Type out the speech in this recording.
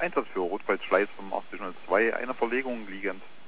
Einsatz für Rotwaldschleiß vom 8002, eine Verlegung liegend.